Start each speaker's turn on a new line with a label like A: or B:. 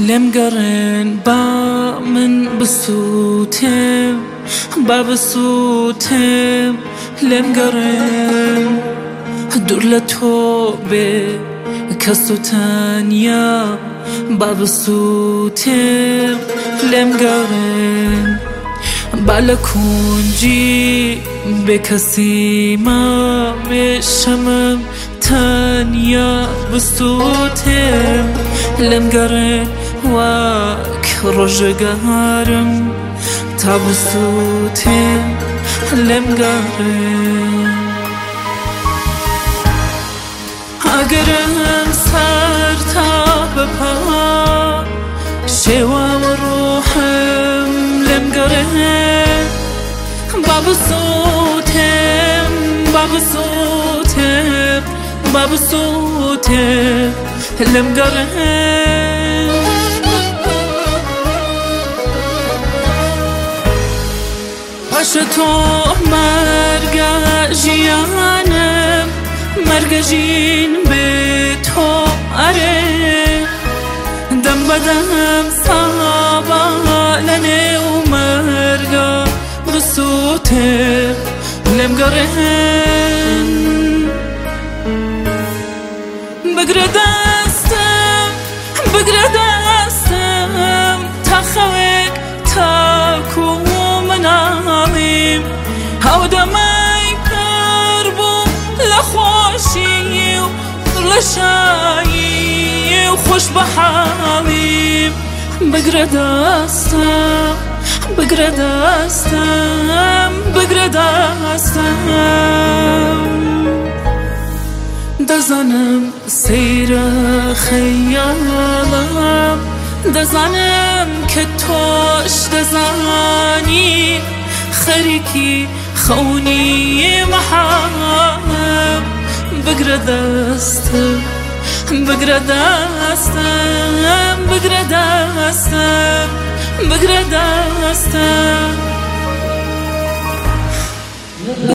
A: لم قرن با من بسوتم با بسوتم لم قرن دور لتو به کسو تانیا با بسوتم لم قرن بالكونجي بكسي ما بشمم تانيا بسوتم لم قرن واك رجقارم تابسوتم لم قرن اقرم سر تاببا شوا وروحم لم قرن بابسوتم بابسوتم بابسوتم لم قرن عشتو مرقا جيانم مرقا جين بتو أري دم بدم صابا لني ومرقا بسوتم لم قرن بقرا دستم تخوك تاكو مناميم هاو دمي كربو لخوشي ولشاي وخوش بحاليم بقرا دستم دزانم سیر خیالم دزانم که توش دزانی خریکی خونی محام بقرا دستم بقرا دستم